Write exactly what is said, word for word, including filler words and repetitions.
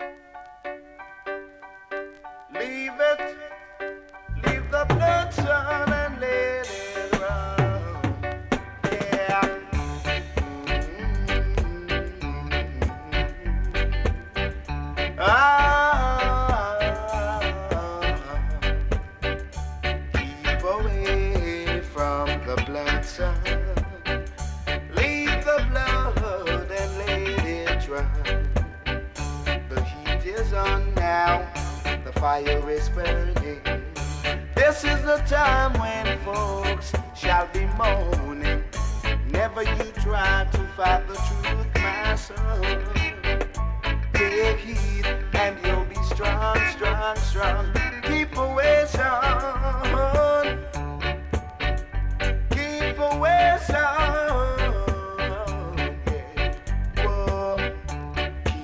Leave it, leave the blood, son, and let it run. Yeah. Mm-hmm. Ah, keep away from the blood, son. Leave the blood and let it run. The heat is on now. The fire is burning. This is the time when folks shall be moaning. Never you try to fight the truth, my son. Take heed and you'll be strong, strong, strong.